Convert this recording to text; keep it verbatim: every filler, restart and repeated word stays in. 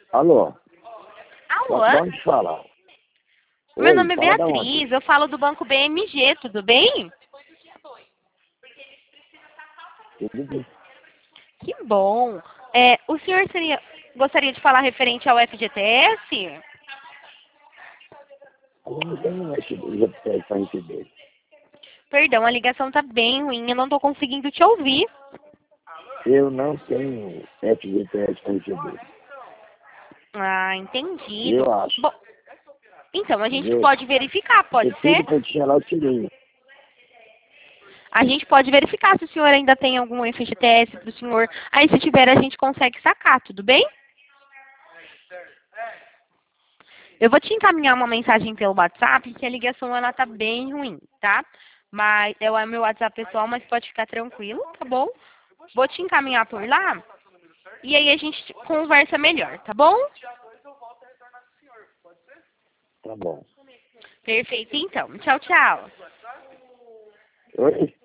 Alô? Alô? Pode falar. Meu Oi, nome é fala da Beatriz, onde? eu falo do Banco B M G, tudo bem? Tudo bem. Que bom. É, o senhor seria, gostaria de falar referente ao F G T S? Eu não tenho esse G P S para receber. Perdão, a ligação está bem ruim, eu não estou conseguindo te ouvir. Eu não tenho F G P S para receber. Ah, entendido. Eu acho. Bom, então, a gente Entendeu? pode verificar, pode Porque ser? tudo que eu tinha lá eu tirei. A gente pode verificar se o senhor ainda tem algum F G T S para o senhor. Aí, se tiver, a gente consegue sacar, tudo bem? Eu vou te encaminhar uma mensagem pelo WhatsApp, que a ligação ela tá bem ruim, tá? Mas é o meu WhatsApp pessoal, mas pode ficar tranquilo, tá bom? Vou te encaminhar por lá e aí a gente conversa melhor, tá bom? Tá bom. Perfeito, então. Tchau, tchau. Oi?